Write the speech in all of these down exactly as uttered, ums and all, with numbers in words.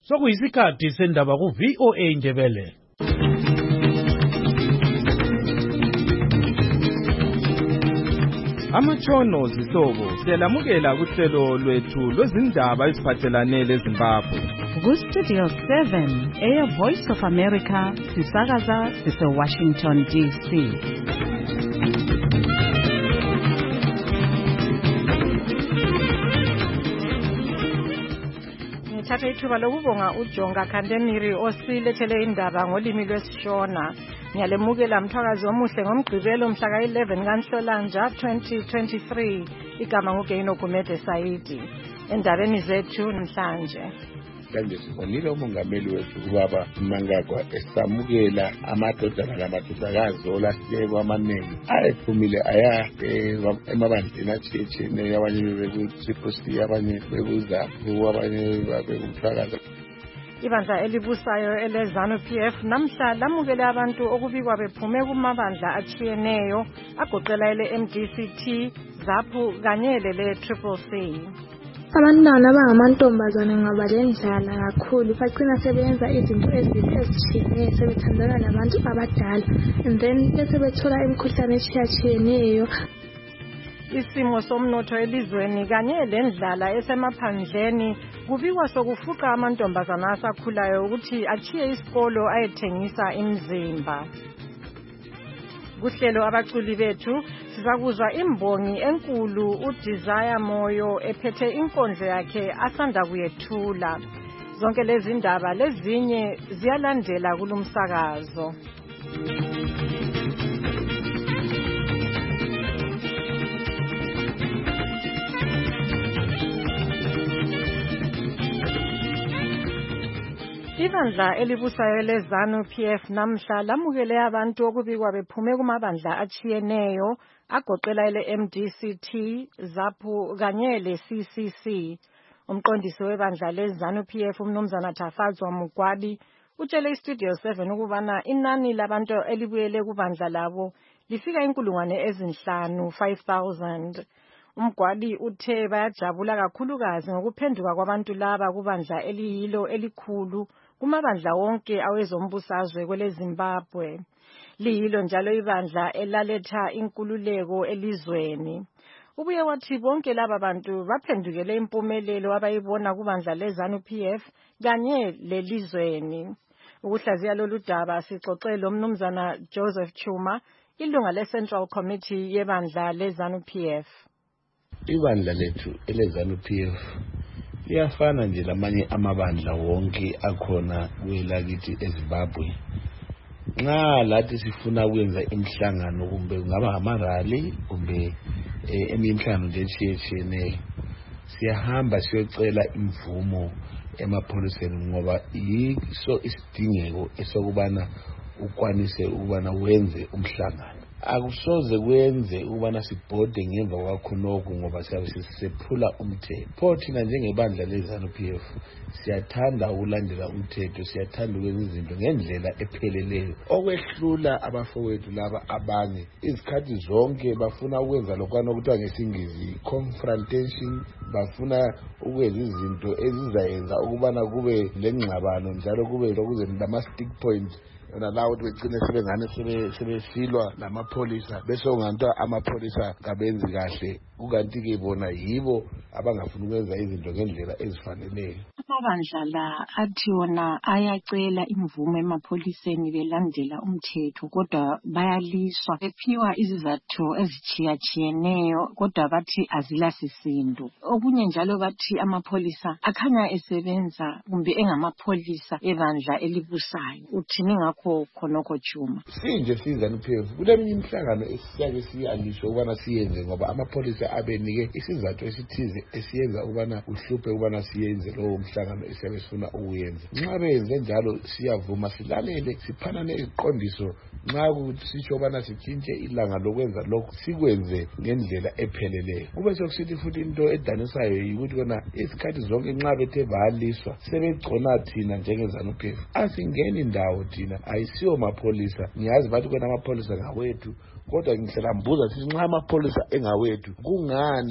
sokuyisikhathi sendaba ku V O A Ndebele. Amatshono zihlobo siyalamukela kuhlelo lwethu lwezindaba eziphathelane leZimbabwe. Ku Studio seven, Air Voice of America, sisakaza sise Washington D C. Ngithatha ithuba lokubonga uJonga Khandemiri osilethele indaba ngolimi lwesiShona. Ngiyalemukela mthwakazi omuhle ngomgqibelo mhla ka eleven kaNhlolanja twenty twenty-three. Igama nguGeino Gumede Saidi. Endabeni zethu namhlanje. Kanje sibonile umongameli wethu ubaba Mnangagwa esamukela amadodana lamadodakazi olahleko amaningi ayephumile aya emabandleni atshiyetshiyeneyo, abanye beku-Triple C, abanye beku-ZAPU, abanye bebekuthakaza. Ibandla elibusayo eleZANU P F namhla lamukele abantu okubikwa bephume kumabandla atshiyeneyo agoqela ele M D C T, ZAPU kanye lele Triple C. Abantwana abangamantombazane ngabalendlala kakhulu, bacina sebenza izinto ezitshiyeneyo, sebethandana nabantu abadala, and then bese bethola imikhuhlane etshiyatshiyeneyo. Isimo somnotho elizweni kanye lendlala esemaphandleni kubikwa sokufuqa amantombazana asakhulayo ukuthi achiye isikolo ayethengisa imizimba. Kuhlelo abaculi bethu sizakuzwa imbongi enkulu uDesire Moyo ephethe inkondlo yakhe asanda kuyethula. Zonke lezi ndaba lezinye ziyalandela kulumsakazo. Ibandla elibusayo leZANU P F namhla lamukele abantu okubikwa bephume kumabandla atshiyeneyo agoqela ele M D C T, ZAPU kanye le C C C. Umqondisi webandla leZANU P F umnumzana Thafazwa Mugwadi utshele iStudio seven ukubana inani labantu elibuyele kubandla labo lifika inkulungwane ezinhlanu, five thousand. Umgwadi uthe bayajabula kakhulukazi ngokuphenduka kwabantu laba kubandla eliyilo elikhulu kumabandla wonke awezombusazwe kwele Zimbabwe. Liyilo njalo ibandla elaletha inkululeko elizweni. Ubuye wathi bonke laba bantu baphendukele impumelelo abayibona kubandla leZANU P F kanye lelizweni. Ukuhlaziya lolu daba sixoxe lo mnumzana Joseph Chuma, ilunga leCentral Committee yebandla leZANU P F. Ibandla lethu eleZANU P F liyafana nje lamanye amabandla wonke akhona kwelakithi eZimbabwe. Nxa lathi sifuna ukwenza imhlangano kumbe kungaba amarally kumbe eminye imhlangano nje etshiyetshiyeneyo, siyahamba siyocela imvumo emapholiseni ngoba yiso isidingeko esokubana ukwanise ukubana wenze umhlangano. Akusoze kwenze ukubana sibhode ngemva kwakho lokhu ngoba siyabe sisephula umthetho. Pho thina njengebandla leZANU P F siyathanda ukulandela umthetho, siyathanda ukwenza izinto ngendlela epheleleyo. Okwehlula abafowethu laba abanye izikhathi zonke bafuna ukwenza lokwana okuthiwa ngesingisi confrontation, bafuna ukwenza izinto ezizayenza ukubana kube lengxabano njalo kube lokuze lama stick points yona lawo becine sebengane sebesilwa lamapholisa bese unganto amapholisa kabenzi kahle, ukanti ke bona yibo abangafuna ukwenza izinto ngendlela ezifaneleyo. Amabandla la athi wona ayacela imvume emapholiseni belandela umthetho, kodwa bayaliswa bephiwa izizathu ezitshiyatshiyeneyo, kodwa bathi azilasisindo. Okunye njalo bathi amapholisa akhanya esebenza kumbe engamapholisa ebandla elibusayo. Uthini ngakho khonokho Chuma? Sinje siZANU P F kuleminye imhlangano esiyake siyalisho ukubana siyenze ngoba amapholisa abenike isizathu esithize esiyenza ukubana uhluphe ukubana siyenze lowo mhlangano esiyabe sifuna ukuyenza. Nxa benze njalo siyavuma silalele, siphana neziqondiso. Nxa kusitsho ukubana sitshintshe ilanga lokwenza lokho sikwenze ngendlela epheleleyo. Kube sokusithi futhi into edanisayo yikuthi kona isikhathi zonke nxa bethe baliswa sebegcona thina njengeZANU P F asingeni indawo thina ayisiyo mapholisa. Ngiyazi bathi kona amapholisa ngawethu, kodwa ngihlala mbuza sithi nxa amapholisa engawethu kungani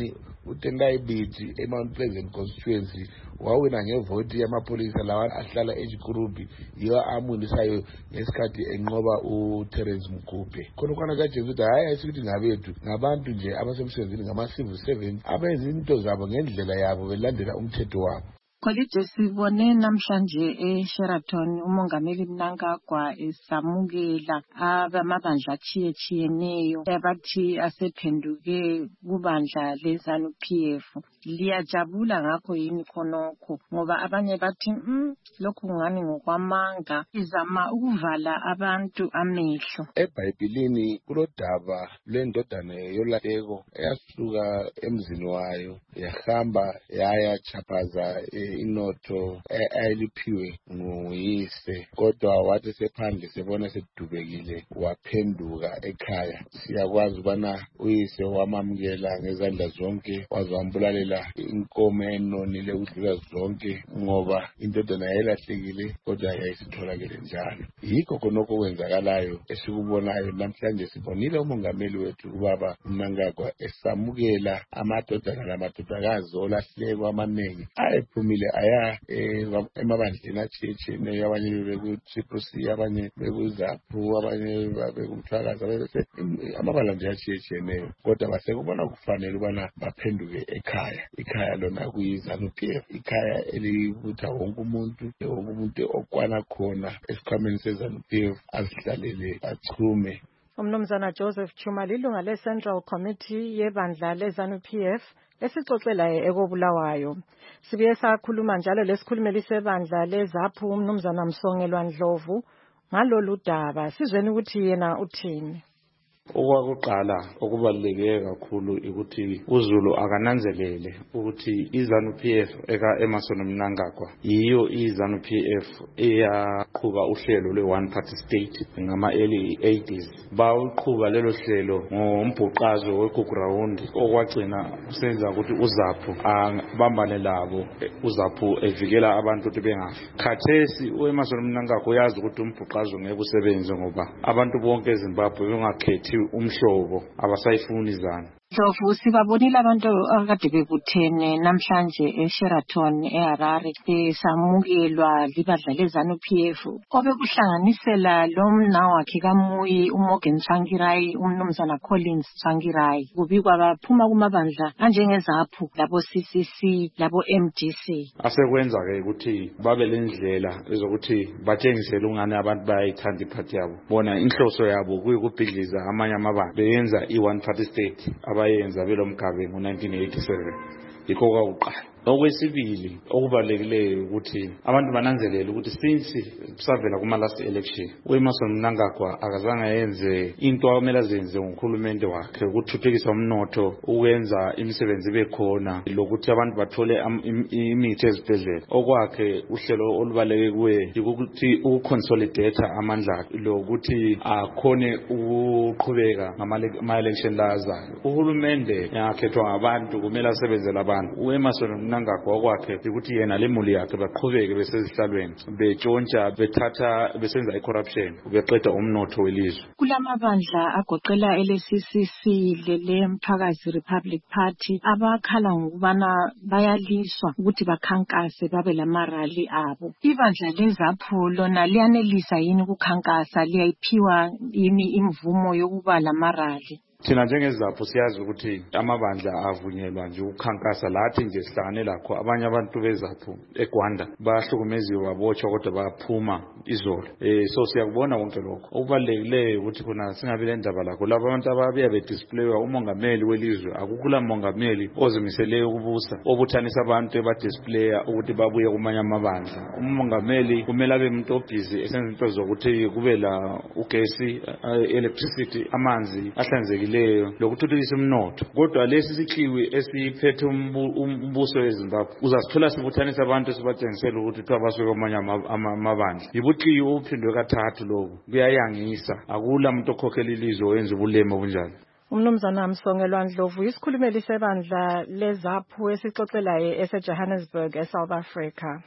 uTendai Biti eMount Pleasant constituency wawina ngevoti yamapolisa lawa ahlala eJikurubi yiwa amunisayo ngesikhathi enqoba uTerence Mgubhe. Khona kwana kaJesu ukuthi hayi ayisithi ngabethu ngabantu nje abasemsebenzini ngama-civil servants abenza into zabo ngendlela yabo belandela umthetho wabo. Kolide sibone namhlanje eSheraton umongameli Mnangagwa esamukela abamabandla achiyechiyeneyo abathi asephenduke kubandla leZANU P F. Liyajabula ngakho yini khonokho ngoba abanye bathi mm, lokhu ngani ngokwamanga izama ukuvala abantu amehlo. EBhayibhelini kulodaba lendodana yolahleko eyasuka emzini wayo yahamba yaya chaphaza inotho ayiliphiwe nguyise, kodwa wathi sephandle sebona sedubekile waphenduka ekhaya. Siyakwazi ubana uyise wamamukela ngezandla zonke wazambulalela inkomo enonile udlula zonke ngoba indodana yayelahlekile kodwa yayisitholakele njalo. Yikho khonokho kwenzakalayo esikubonayo namhlanje. Sibonile umongameli wethu ubaba Mnangagwa esamukela amadodana namadodakazi olahleko amaningi ayephumile aya emabandleni achiyechiyeneyo, abanye beku-Triple C, abanye beku-ZAPU, abanye bekumthwakazi, amabandla nje achiyechiyeneyo, kodwa basekubona kufanele ubana baphenduke ekhaya. Ikhaya lona kuyiZANU P F, ikhaya elibutha wonke umuntu, wonke umuntu okwana khona esikhwameni seZANU P F azihlalele achume. Umnumzana Joseph Chuma lilunga le-Central Committee yebandla leZANU P F esixoxelayo ekobulawayo. Sibuye sakhuluma njalo lesikhulumeli sebandla leZAPU umnumzana Msongelwa Ndlovu ngalolu daba. Sizweni ukuthi yena uthini. Okwakuqala okubaluleke kakhulu ukuthi uZulu akananzelele ukuthi iZANU P F eka Emmerson Mnangagwa yiyo iZANU P F eyaqhuba uhlelo lwe-one party state ngama early eighties. Bawuqhuba lelo hlelo ngombhuqazo weGugurawundi okwagcina kusenza ukuthi uZAPU abambane labo, uZAPU evikela abantu ukuthi bengafi. Khathesi uEmmerson Mnangagwa uyazi ukuthi umbhuqazo ngeke usebenze ngoba abantu bonke eZimbabwe bengakhethi umhlobo abasayifuni iZANU. Ndlovu, sibabonile abantu akade bebuthene namhlanje eSheraton eHarare besamukelwa libandla leZANU P F obekuhlanganisela lo mnawakhe kaMuyi uMorgan Tsvangirai, umnumzana Collins Tsvangirai. Kubikwa baphuma kumabandla anjengeZAPU, labo C C C, labo M D C. Asekwenza ke ukuthi babe lendlela ezokuthi batshengisele ungane abantu bayayithanda iphathi yabo. Bona inhloso yabo kuyikubhidliza amanye amabandla beyenza i-one party state abayenza belomgabe ngo nineteen eighty-seven. Yikho kwakuqala. Okwesibili okubalekile ukuthi abantu bananzelele ukuthi since kusavela kuma last election uEmmerson Mnangagwa akazange yenze into akumele azenze ngokhulumende wakhe ukuthuthukisa umnotho, ukwenza imisebenzi bekhona, lokuthi abantu bathole imithi ezibhedlela. Okwakhe uhlelo olubaleke kuwe ukuthi ukuconsolidate amandla lokuthi akhone ukuqhubeka ngama election lazayo. Uhulumende yakhethwa ngabantu kumele asebenzele abantu. uEmmerson Mnangagwa kwakhe ukuthi yena lemuli yakhe baqhubeke besezihlalweni betshontsha bethatha besenza icorruption beqeda umnotho welizwe. Kulamabandla agoqela ele C C C lele Mphakazi Republic Party abakhala ngokubana bayaliswa ukuthi bakhankase babe lamarali abo. Ibandla leZAPU lona liyanelisa yini ukukhankasa, liyayiphiwa yini imvumo yokuba lamarali? Thina njengeZAPU siyazi ukuthi amabandla avunyelwa nje ukukhankasa lathi nje sihlangane lakho abanye abantu beZAPU eGwanda bahlukumeziwe babotshwa kodwa baphuma izolo. Eh so siyakubona konke lokho. Okubalekile ukuthi khona singabe le ndaba lakho labo abantu ababuya bedisplayiwa umongameli welizwe akukula mongameli ozimisele ukubusa obuthanisa abantu ebadisplaya ukuthi babuye kumanye amabandla. Umongameli kumele abe umuntu obhizi esenza into zokuthi kube la ugesi, electricity, amanzi ahlanzekile lokuthuthukisa umnotho. Kodwa lesi sikhiwi esiphethe umbuso weZimbabwe uzasithola sibuthanisa abantu sibatshengisela ukuthi twabasuka kwamanye amabandla. Yibuqiyi ophindwe kathathu lokho kuyayangisa. Akula umuntu okhokhela ilizwe oyenza ubulema obunjalo. Umnumzana Msongelwa Ndlovu isikhulumeli sebandla leZAPU esixoxelayo eseJohannesburg eSouth Africa.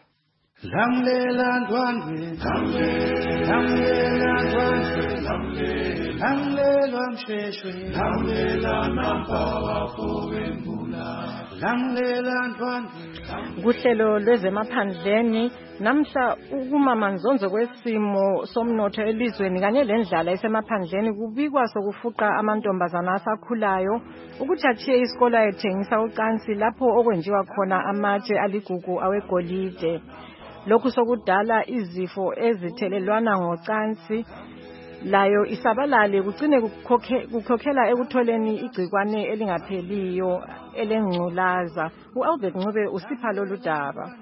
Lamlela ndwandwe, lamlela ndwandwe, lamlela msheshwe, lamlela nampa wafo wembula, Kuhlelo lwezemaphandleni namhla ukumamanzonzo kwesimo somnotho elizweni kanye lendlala esemaphandleni kubikwa sokufuqa amantombazana asakhulayo ukuthi athiye isikole ayethengisa ucansi lapho okwenziwa khona amatshe aligugu awegolide. Lokhu sokudala izifo ezithelelwana ngocansi layo isabalale kugcine kukhokhela ekutholeni igcikwane elingapheliyo elengculaza. uAlbert Ncube usipha lolu daba.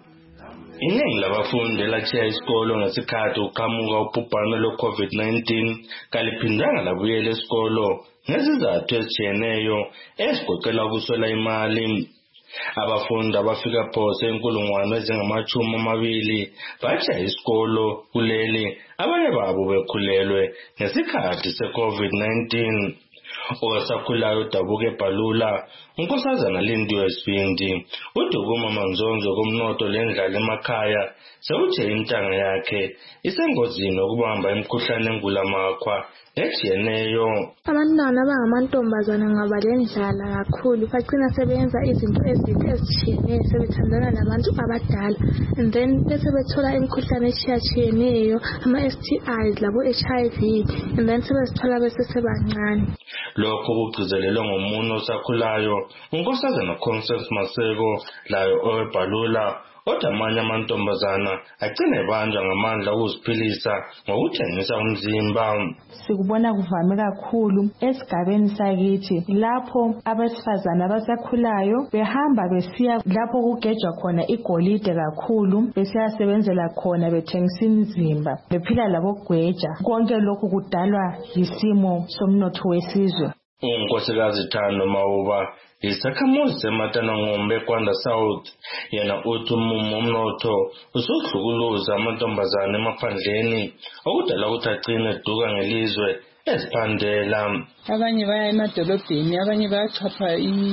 Iningi labafundi elachiya isikolo ngesikhathi uqhamuka ubhubhane lwe-COVID nineteen kaliphindanga labuyela esikolo ngezizathu ezitshiyeneyo ezigoqela ukuswela imali. Abafundi abafika phose inkulungwane ezingamachumi amabili bachiya isikolo kuleli, abanye babo bekhulelwe ngesikhathi se-COVID nineteen. Owasakhulayo udabuka eBhalula, unkosazana Lindiwe Sibindi, udukuma manzonzo komnotho lendlala emakhaya, sewuthe intanga yakhe isengozini ukubamba imikhuhlane engulamakhwa ejiyeneyo. Abantwana abangamantombazana ngaba lendlala kakhulu bagcina sebenza izinto ezinto ezitshiyeneyo sebethandana labantu abadala, and then bese bethola imikhuhlane etshiyatshiyeneyo ama-S T Is labo H I V, and then sebezithola besesebancane. Lokho kugcizelelwe ngomunye osakhulayo, unkosazana Constance Maseko layo oweBhalula, kodwa amanye amantombazana agcine banjwa ngamandla ukuziphilisa ngokuthengisa umzimba. Sikubona kuvame kakhulu esigabeni sakithi lapho abesifazana abasakhulayo behamba besiya lapho kugejwa khona igolide kakhulu, besiyasebenzela khona bethengisa imizimba, bephila labogweja. Konke lokhu kudalwa yisimo somnotho wesizwe. Unkosikazi Thando Mawuba isakhamuzi seMatanangombe eKwanda South, yena uthi umumo umnotho usuhlukuluza amantombazane emaphandleni okudala ukuthi agcine eduka ngelizwe eziphandela. Abanye baya emadolobheni, abanye bayachapha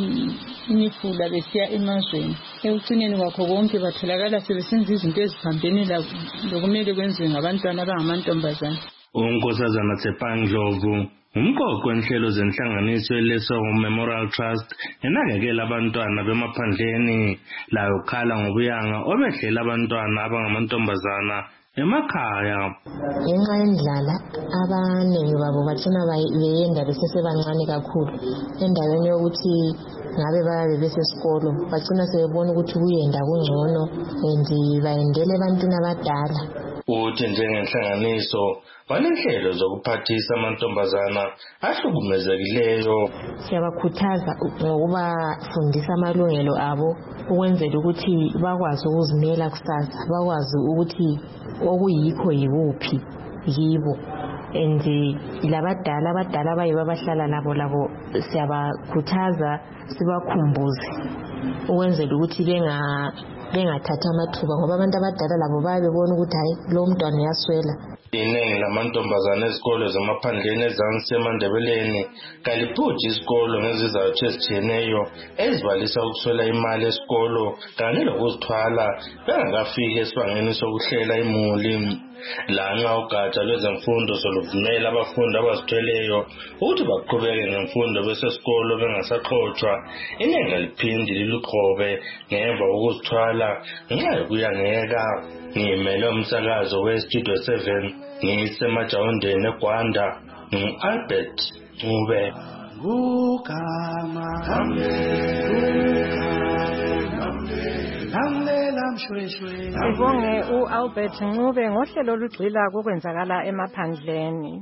imifula besiya emazweni. Ekugcineni kwakho konke batholakala sebesenza izinto eziphambene lokumele kwenziwe ngabantwana abangamantombazane. Unkosazana Tsepandlovu, umqoqo wenhlelo zenhlanganiso eLesotho Memorial Trust enakekela abantwana bemaphandleni, layo khala ngobuyanga obehlela abantwana abangamantombazana emakhaya. Ngenxa yendlala abaningi babo bathina beyenda besesebancane kakhulu, endaweni yokuthi ngabe babe besesikolo bagcina sebebona ukuthi kuyenda kungcono endi bayendele abantwana abadala. Uthi njengenhlanganiso banenhlelo zokuphathisa amantombazana ahlukumezekileyo. Siyabakhuthaza ngokubafundisa amalungelo abo ukwenzela ukuthi bakwazi ukuzimela kusasa, bakwazi ukuthi okuyikho yikuphi yibo. And labadala abadala abayibo abahlala labo labo siyabakhuthaza sibakhumbuze ukwenzela ukuthi benga bengathatha amathuba, ngoba abantu abadala labo bayabona ukuthi hayi lo mntwana uyaswela. Iningi lamantombazane ezikolo zamaphandleni ezansi eMandebeleni kaliphuthi isikolo ngezizathu ezitshiyeneyo ezibalisa ukuswela imali esikolo kanye lokuzithwala bengakafiki esibangeni sokuhlela imuli. Lanxa ugatsha lwezemfundo soluvumela abafundi abazithweleyo ukuthi baqhubeke ngemfundo besesikolo bengasaxoxwa, iningi aliphindi liluqhobe ngemva kokuzithwala ngenxa yokuyangeka. Ngimele umsakazo weStudio seven ngisemajawundeni eGwanda, ngu-Albert Ncube. Ngugama Sibonge uAlbert Ncube ngohlelo olugxila kokwenzakala emaphandleni.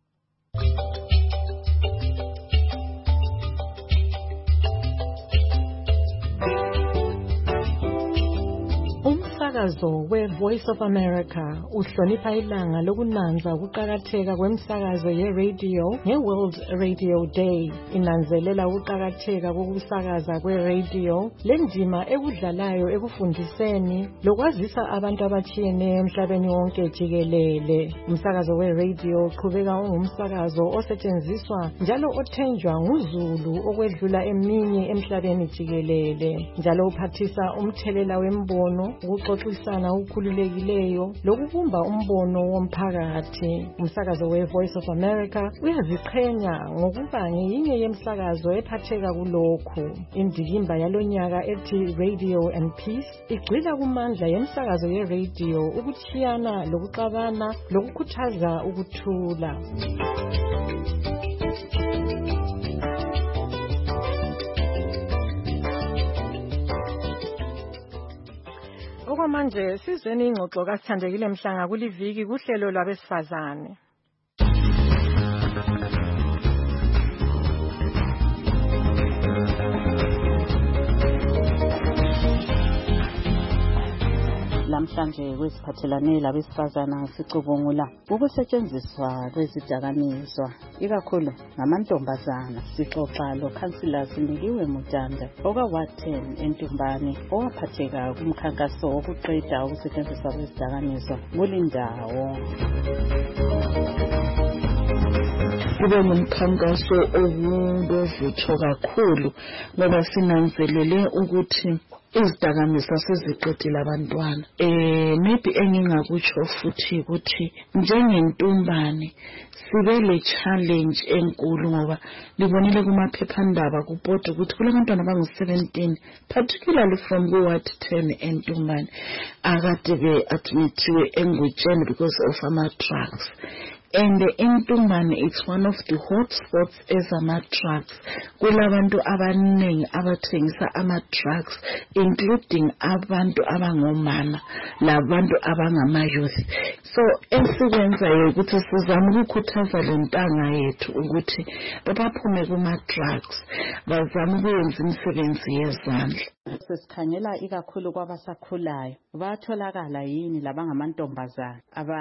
Umsakazo we-Voice of America uhlonipha ilanga lokunanza ukuqakatheka kwemsakazo ye-radio nge-World Radio Day. Inanzelela ukuqakatheka kokusakaza kwe-radio, lendima ekudlalayo ekufundiseni lokwazisa abantu abatshiyeneyo emhlabeni wonke jikelele. Umsakazo we-radio uqhubeka ungumsakazo osetshenziswa njalo othenjwa nguzulu okwedlula eminye emhlabeni jikelele, njalo uphathisa umthelela wembono ukuxoxa ukuxoxisana okukhululekileyo lokubumba umbono womphakathi. Umsakazo we-Voice of America uyaziqhenya ngokuba ngeyinye yemsakazo ephatheka kulokhu. Indikimba yalonyaka ethi Radio and Peace igxila kumandla yemsakazo ye-radio ukuthiyana lokuxabana lokukhuthaza ukuthula. Okwamanje sizweni ingxoxo kaSithandekile Mhlanga kuliviki kuhlelo lwabesifazane. Lamhlanje kwesiphathelane labesifazana sicubungula ukusetshenziswa kwezidakamizwa ikakhulu ngamantombazana. Sixoxa loKhansila Sinikiwe Mutanda oka-Ward ten eNtumbane owaphatheka kumkhankaso wokuqeda ukusetshenziswa kwezidakamizwa kulindawo. Kube ngumkhankaso obuvutho kakhulu ngoba sinanzelele ukuthi izidakamizwa seziqedile abantwana. Eh maybe engingakutsho futhi ukuthi njengentumbane sibe le challenge enkulu ngoba libonile kumaphephandaba kubhoda ukuthi kulabantwana abangu seventeen particularly from Ward ten eNtumbane akade be admitted engutsheni because of ama drugs. And in Tumbane, it's one of the hotspots as ama drugs. Kulabantu abaningi abathengisa ama drugs, including abantu abangomama, labantu abangama youth. So, esikwenzayo ukuthi sizama ukukhuthaza lentanga yethu ukuthi baphume kuma drugs, bazama ukwenza imisebenzi yezandla. Sesikhangela ikakhulu kwabasakhulayo. Batholakala yini labangamantombazana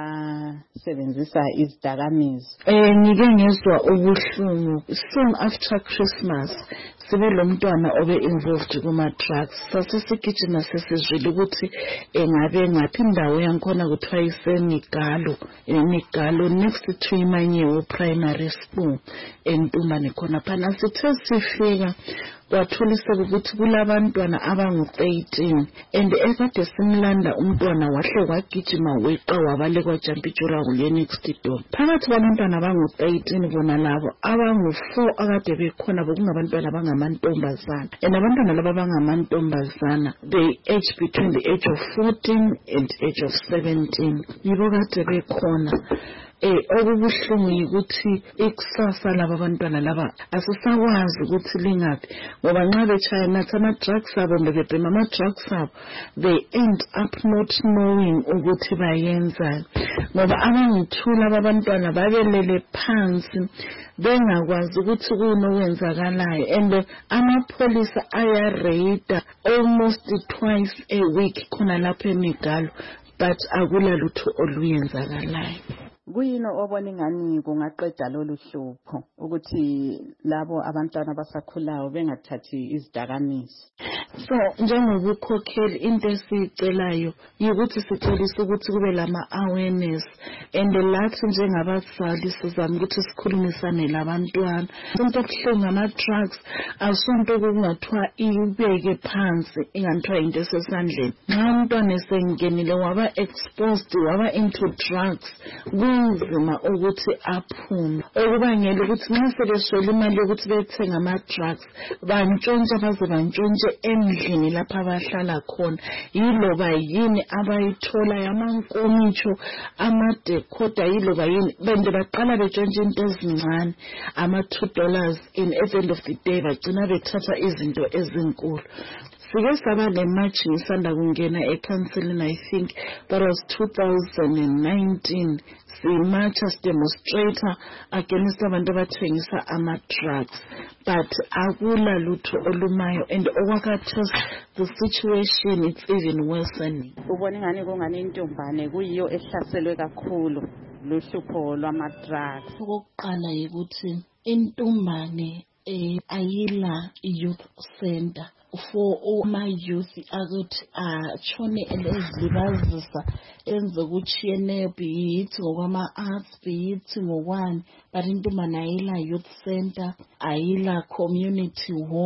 abasebenzisa izidakamizwa? Eh ngike ngezwa ubuhlungu soon after Christmas sibe lo mntwana obe involved kuma drugs. Sasisigijima sesizwile ukuthi engabe ngaphi indawo yankhona kuthiwa iseNigalo, eNigalo next to Imanyewo Primary School eNtumbane khona phana. Sithe sifika kwatholiseka ukuthi kulabantwana abangu eighteen and ekade simlanda umntwana wahle wagijima weqa wabale kwaJampijura kule next door. Phakathi kwabantwana abangu eighteen bona labo abangu four akade bekhona bekungabantwana abangamantombazana. And abantwana laba abangamantombazana they age between the age of fourteen and age of seventeen. Yibo kade bekhona. Eh okubuhlungu ukuthi ikusasa laba bantwana laba asisakwazi ukuthi lingaphi ngoba nxa bechaya nathi ama drugs abo bebhema ama drugs abo they end up not knowing ukuthi bayenzani ngoba abangithula abantwana babelele phansi bengakwazi ukuthi kunokwenzakalayo and amapolisa ayareyida almost twice a week khona lapha eNigalo but akula lutho oluyenzakalayo. Kuyini obona ingani kungaqeda lolu hlupho ukuthi labo abantwana abasakhulayo bengathathi izidakamizwa? So njengobukhokheli into esicelayo ukuthi sicela ukuthi kube lama awareness and lathi njengabazali sizama ukuthi sikhulumisane labantwana. Into ebuhlungu ama drugs asonto kungathiwa ibeke phansi ingathiwa into esesandleni. Nxa umntwana esengenile waba exposed waba into drugs kunzima ukuthi aphume. Okubangela ukuthi nxa sebeswele imali yokuthi bethenga ama drugs bantshontsha baze bantshontshe endlini lapha abahlala khona. Yiloba yini abayithola yamankomitsho amadecoder yiloba yini bende baqala betshontshe into ezincane ama two dollars in at the end of the day bagcina bethatha izinto ezinkulu. Sike saba le march ngisanda kungena eCouncil I think that was two thousand nineteen. Si march as demonstrator against abantu abathengisa ama drugs but akula lutho olumayo and okwakhathesi the situation it's even worsening. Ubona ngani kungani intombane kuyiyo ehlaselwe kakhulu luhlupho lwama drugs? Okokuqala ukuthi intombane eh ayila youth center for all my youth akuthi achone elezibazisa enze kuchiyene beat ngokwama arts beat ngokwani but intombane ayila youth center ayila community hall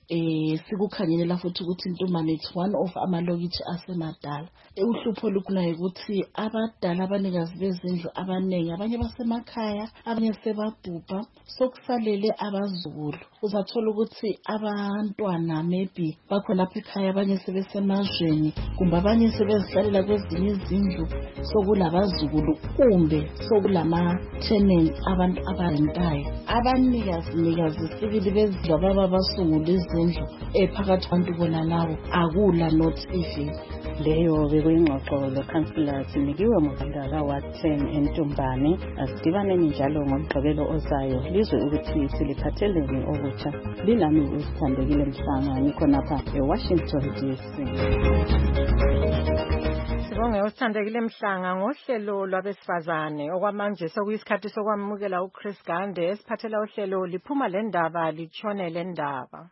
eh sikukhangelela futhi ukuthi Ntombane it's one of amalokitshi asemadala. Uhlupho lukhona ukuthi abadala abanikazi bezindlu abanengi abanye basemakhaya abanye sebabhubha sokusalele abazukulu. Uzathola ukuthi abantwana maybe bakhona lapha ekhaya abanye sebesemazweni kumbe abanye sebezihlalela kwezinye izindlu sokulabazukulu kumbe sokulama tenants abantu abarentayo. Abanikazi nikazi sibili bezindlu ababa basungula izindlu ephakathi kwabantu bona labo akula not even. Leyo bekuyingxoxo lo councillor sinikiwe ngomdala wa ten eNtombane. Asidibane njalo ngomgqibelo ozayo lizwe ukuthi siliphatheleni okutsha. Lilami usithandekile Mhlanga nikhona lapha eWashington D C. Sibonge usithandekile Mhlanga ngohlelo lwabesifazane okwamanje sokuyisikhathi sokwamukela uChris Gande esiphathela uhlelo liphuma le ndaba litshone le ndaba.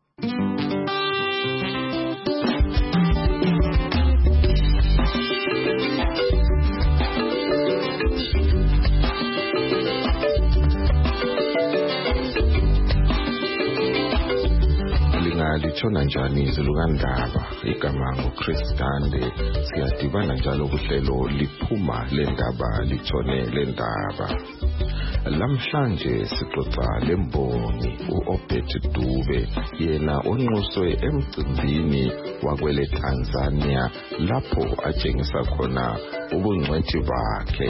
Litshona njani izulu kandaba igama ngoChris Gande siyadibana njalo kuhlelo liphuma le ndaba litshone le ndaba. Lamhlanje sixoxa lembongi uObet Dube yena onxuswe emcimbini wakwele Tanzania lapho atshengisa khona ubungcwethi bakhe.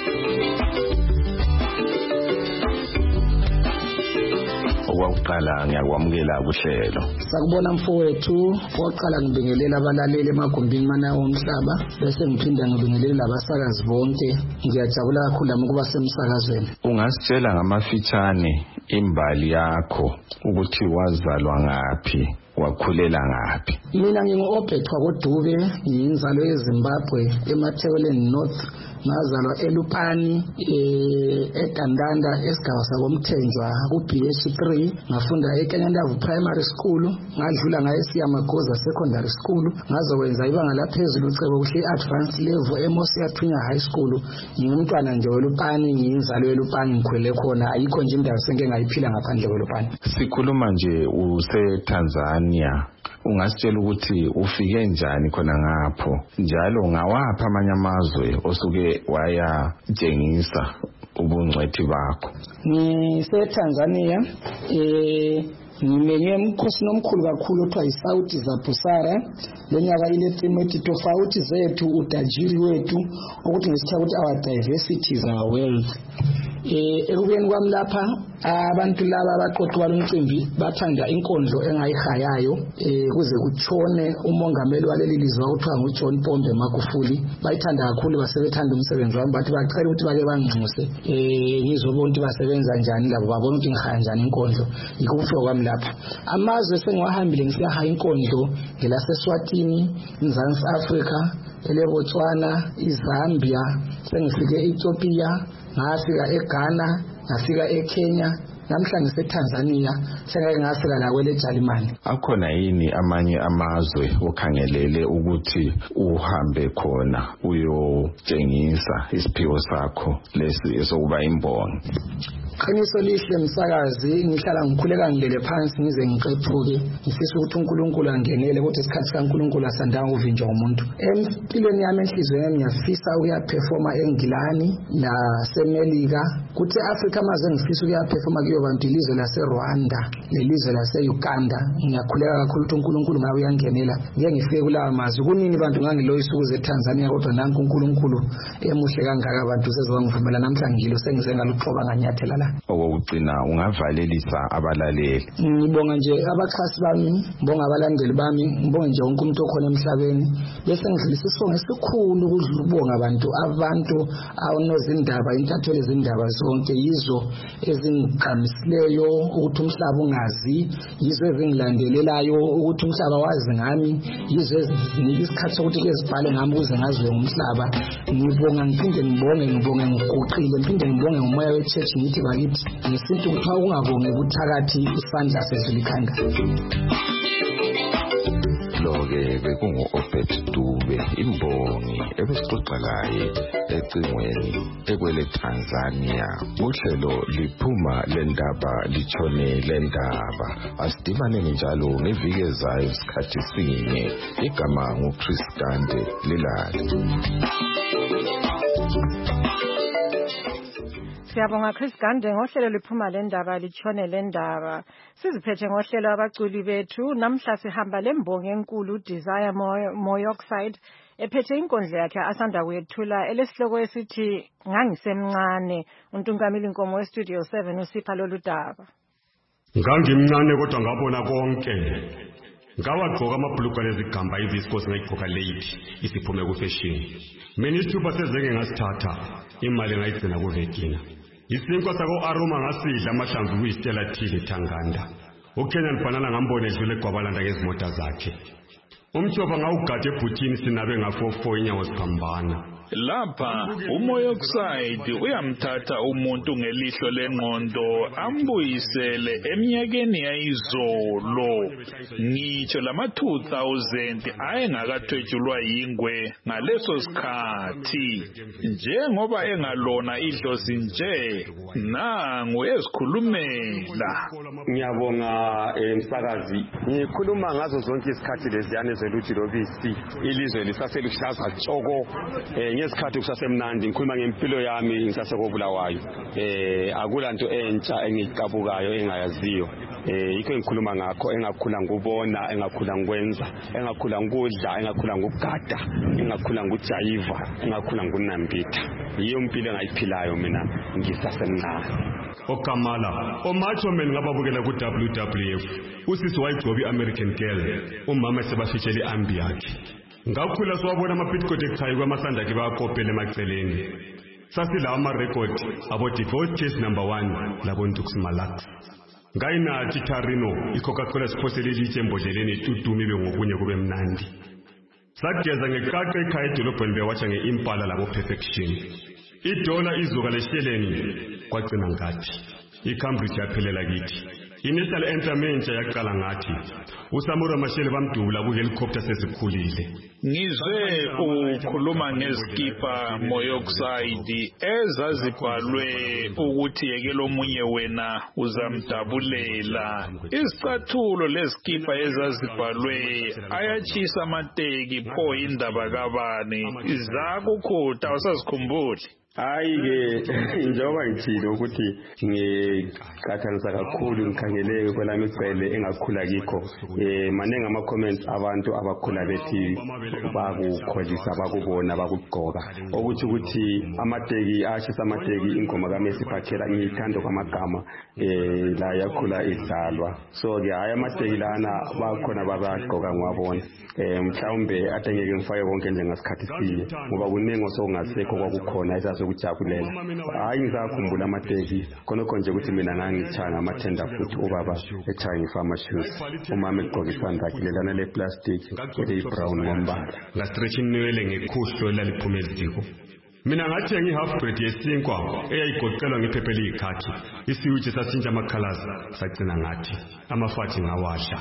Okwaqala ngiyakwamukela kuhlelo. Sakubona mfowethu, oqala ngibingelela abalaleli emagumbini mana omhlaba bese ngiphinda ngibingelela labasakazi bonke. Ngiyajabula kakhulu ukuba semsakazweni. Ungasitshela ngamafitshane imbali yakho ukuthi wazalwa ngaphi wakhulela ngaphi? Mina ngingu-Obet Dube, ngiyinzalo yeZimbabwe eMathekweleni North. Ngazalwa eLupani eGandanda esigaba sakomthenjwa ku-B H three. Ngafunda eKenyandavu Primary School, ngadlula ngaye eSiyamagoza Secondary School, ngazokwenza ibanga laphezulu ucebo kuhle i-advanced level eMosiyathunya High School. Ngingumntwana nje weLupani, ngiyinzalo yeLupani, ngikhwele khona, ayikho nje indawo senke ngayiphila ngaphandle kweLupani. Sikhuluma nje use-Tanzania, ungasitshela ukuthi ufike njani khona ngapho njalo ngawapha amanye amazwe osuke waya tshengisa ubungcwethi bakho? Ngise-Tanzania eh ngimenye umkhosi nomkhulu kakhulu othiwa iSouth Zapusara. Lenyaka ile theme ethi tofauti zethu utajiri wethu, ukuthi ngisithatha ukuthi our diversity is our wealth. Eh ekubeni kwami lapha abantu laba abaqoqwa lomcimbi bathanda inkondlo engayihayayo eh kuze kutshone umongameli waleli lizwe okuthiwa nguJohn Pombe Magufuli. Bayithanda kakhulu, basebethanda umsebenzi wami, bathi bacela ukuthi bake bangxuse eh ngizobona ukuthi basebenza njani labo, babona ukuthi ngihaya njani inkondlo. Yikufika kwami lapha. Amazwe sengiwahambile ngisiyahaya inkondlo ngelaseSwatini, iMzansi Africa, eleBotswana, iZambia, sengifike eEthiopia, ngafika eGhana, ngafika eKenya, namhlanje seTanzania, sengake ngafika la kwele Jalimani. Akhona yini amanye amazwe okhangelele ukuthi uhambe khona uyotshengisa isiphiwo sakho lesi esokuba imbongi? Qiniso lihle msakazi, ngihlala ngikhuleka ngilele phansi ngize ngiqephuke, ngifisa ukuthi uNkulunkulu angenele ukuthi isikhathi kaNkulunkulu asandanga uvinjwa umuntu. Empilweni yami enhlizweni ngiyafisa ukuya performa eNgilani naseMelika, kuthi eAfrica maze ngifisa ukuya performa kuyo bantu ilizwe laseRwanda lelizwe laseUganda. Ngiyakhuleka kakhulu ukuthi uNkulunkulu ngabe uyangenela. Ngeke ngifike kulawa mazwe. Kunini bantu ngangiloyisa ukuze eTanzania, kodwa nanku uNkulunkulu emuhle kangaka abantu sezongivumela namhlanje ngilo sengize ngaluxoba nganyathela. Okugcina ungavalelisa abalaleli. Ngibonga nje abaxhasi bami, ngibonga abalandeli bami, ngibonga nje wonke umuntu okhona emhlabeni. Bese ngidlulisa isongo esikhulu ukudlula ubonga abantu abantu awunozindaba, intatheli zindaba zonke yizo ezingqamisileyo ukuthi umhlaba ungazi, yizo ezingilandelelayo ukuthi umhlaba wazi ngami, yizo ezinika isikhathi sokuthi kezibhale ngami ukuze ngazwe umhlaba. Ngibonga ngiphinde ngibonge ngibonge ngiguqile ngiphinde ngibonge umoya wechurch ngithi bakithi ngesintu kuthiwa ungabonge kuthakathi isandla sezulu ikhanda. Lo-ke ungu-Obed Dube, imbongi ebesixoxa laye ecingweni ekwele Tanzania. Uhlelo liphuma lendaba litshone lendaba. Asidibaneni njalo ngeviki ezayo isikhathi sinye. Igama nguChris Gande, Lilali. Siyabonga Chris Gande ngohlelo liphuma lendaba litshone lendaba. Siziphethe ngohlelo abaculi bethu. Namhla sihamba lembongi enkulu Desire Moyoxide ephethe inkondlo yakhe asanda kuyethula elesihloko esithi ngangisemncane. Untungamili Nkomo westudio seven usipha lolu daba. Ngangimncane kodwa ngabona konke. Ngawagqoka amabhulukwe lezigamba iviscose ngayigqoka late isiphume ku fashion. Mina isithupa sezenge ngasithatha imali ngayigcina ku Vekina. Isinkwa sako Aroma ngasidla amahlamvu kuyistela thile Thanganda. uKenyan Banana ngambone edlule eGwabalanda ngezimota zakhe. Umthofa ngawugade ebhuthini sinabe ngafofo inyawo ziphambana. Lapha uMoyoxide uyamthatha umuntu ngelihlo lengqondo ambuyisele eminyakeni yayizolo. Ngitsho lama two thousand ayengakathwejulwa yingwe ngaleso sikhathi. Njengoba engalona idlozi nje nangu ezikhulumela. Ngiyabonga emsakazi. Ngikhuluma ngazo zonke isikhathi leziyane zeluthi lobisi. Ilizwe lisaseluhlaza tshoko. Ngesikhathi kusasemnandi ngikhuluma ngempilo yami ngisasekobulawayo eh akulanto entsha engiqabukayo engayaziyo eh yikho ngikhuluma ngakho engakhula ngubona engakhula ngikwenza engakhula ngudla engakhula ngugada engakhula ngujayiva engakhula ngunambitha yiyo impilo engayiphilayo mina ngisasemncane. Okamala omacho men ngababukela ku W W F usisi wayigcobi American Girl umama sebafitshele ambi yakhe. Ngakhula siwabona amapitcode ekhaya kwamasanda ke bakopela emaceleni. Sasila ama record abo divorce case number one labo Ntuks Malax. Ngayinathi Tarino iCoca-Cola siposeleli embodleleni etutumi bengokunye kube mnandi. Sageza ngekaqe ekhaya edolobheni bewatsha ngeimpala labo Perfection. Idola izuka lesheleni kwagcina ngathi iCambridge yaphelela kithi. Initial entrament yaqala ngathi uSamura Mashele bamdubula ku helicopter sesikhulile. Ngizwe ukhuluma ngezikipa Moyoxide ezazibhalwe ukuthi yekelo omunye wena uzamdabulela. Isicathulo lezikipa ezazibhalwe ayachisa amateki pho indaba kabani izakukhutha usazikhumbuli. Hayi ke njengoba ngithile ukuthi ngiqathanisa kakhulu ngikhangeleke kwelami icele engakhula kikho eh manenge ama comments abantu abakhula bethi bakukholisa bakubona bakugqoka ukuthi ukuthi amateki ashisa amateki ingoma kaMessi Phakhela ngiyithando kwamagama eh la yakhula idlalwa so ke hayi amateki lana bakhona babagqoka ngwabona eh mhlawumbe ade ngeke ngifake konke njengasikhathi siye ngoba kuningi osokungasekho kwakukhona isazo ukujabulela. Hayi ngizakhumbula amateki khona konje ukuthi mina ngangithanga amathenda futhi ubaba ethanga ifama shoes umama egqoka isandla kilelana le plastic ele brown ngombala la stretch inwele ngekhuhlo laliphuma eziko. Mina ngathi ngi half breed yesinkwa eyayigoqelwa ngephephe likhakhi isiwuthi sasinja ama colors sagcina ngathi amafathi ngawasha.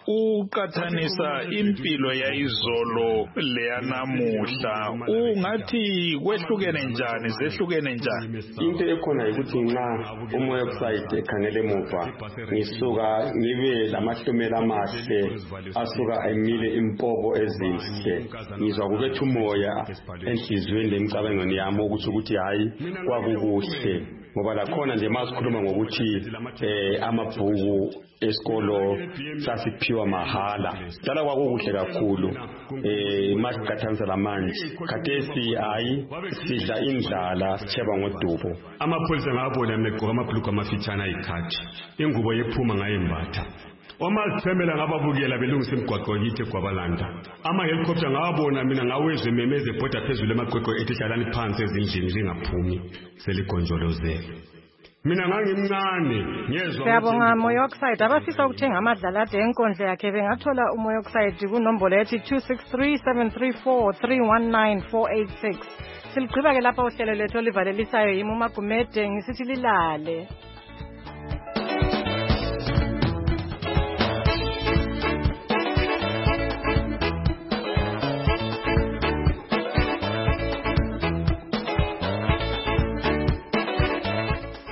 Uqathanisa impilo yayizolo leyanamuhla ungathi kwehlukene njani zehlukene njani. Into ekhona ukuthi nxa uMoyoxide ekhangele emuva ngisuka ngibe lamahlomela amahle asuka emile impobo ezinhle ngizwa kubethu umoya enhlizweni lemicabangweni yami ukuthi ukuthi hayi kwakukuhle ngoba la khona nje masikhuluma ngokuthi eh amabhuku esikolo sasiphiwa mahala dala kwakukuhle kakhulu eh masiqathanisa lamanje khathesi hayi sidla indlala sicheba ngodubo. Amapholisa ngabona mina egqoka amabhulukwe amafitshana ayikhathi ingubo yephuma ngayembatha omazithembela ngababukela belungisa imigwaqo yithi eGwabalanda. Ama helicopter ngabona mina ngawezwe memeze ebhoda phezulu emaqweqwe ethi hlalani phansi ezindlini lingaphumi seligonjolozele. Mina ngangimncane ngezwe. Siyabonga Moyoxide abafisa ukuthenga amadlalade enkondlo yakhe bengathola uMoyoxide kunombolo ethi two six three seven three four three one nine four eight six. Siligqiba ke lapha uhlelo lethu olivalelisayo yimi uMagumede ngisithi lilale.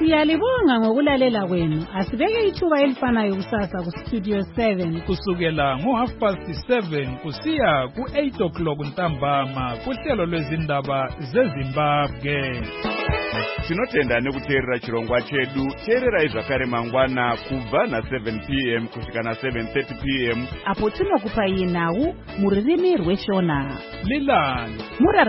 Siyalibonga ngokulalela kwenu. Asibeke ithuba elifanayo kusasa ku Studio seven kusukela ngo half past seven kusiya ku eight o'clock ntambama kuhlelo lwezindaba zeZimbabwe. Tinotenda nekuteerera chirongwa chedu. Teerera zvakare mangwana kubva na seven p m kusvika na seven thirty p m apo tinokupai nhau muririmi rweshona. Lilani.